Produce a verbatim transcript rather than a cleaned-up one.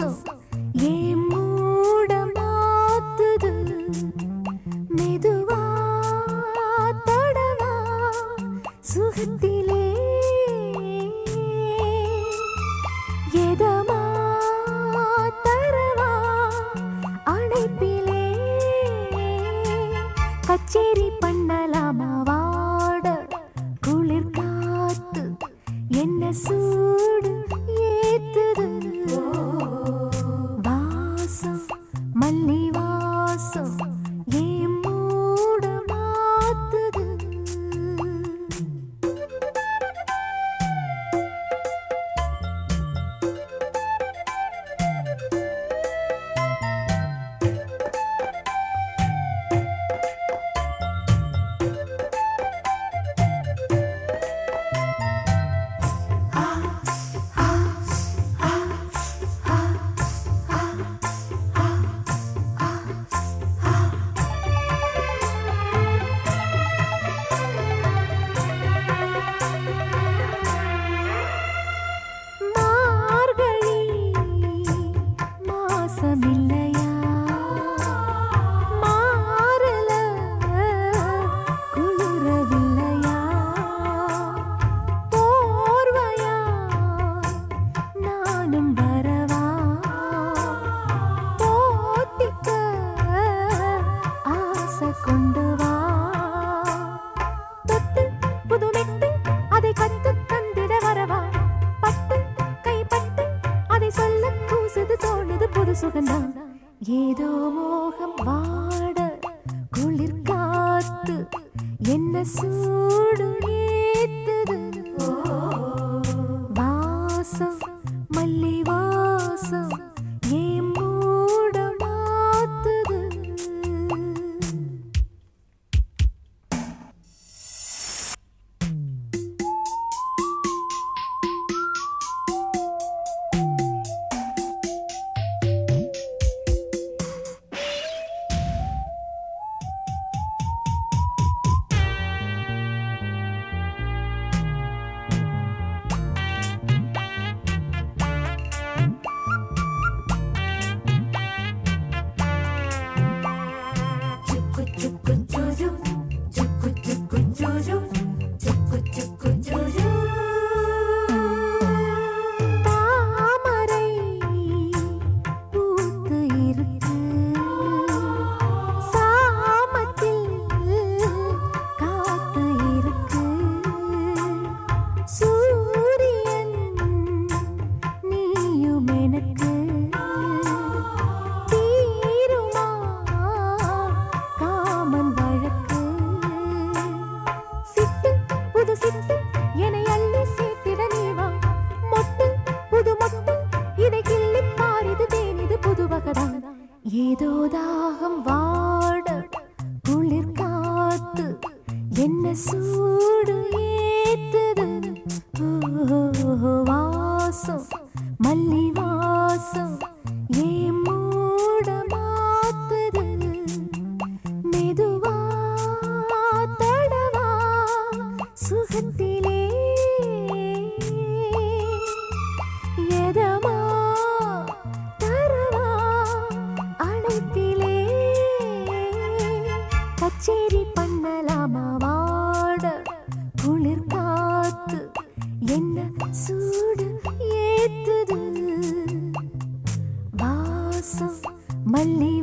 வாசம் ஏன் மூட மாத்துது மெதுவா தடவா சுகத்திலே எதமா தரவா அணைப்பிலே கச்சேரி பண்ணலாமா வாட குளிர் காத்து என்ன சூடு ஏத்துது வாசம் மல்லி வாசம் ஏன் மூட மாத்துது ஏதோ மோகம் வாட குளிர் காத்து என்ன சூடு ஏத்துது வாசம் மல்லி வாசம் ஏன் மூட மாத்துது ஏதோ தாகம் வாட குளிர் காத்து என்ன சூடு ஏத்துது வாசம் மல்லி வாசம் ஏன் மூட மாத்துது மெதுவா தடவா சுகத்திலே எதமா கச்சேரி பண்ணலாமா வாட குளிர் காத்து என்ன சூடு ஏத்துது வாசம் மல்லி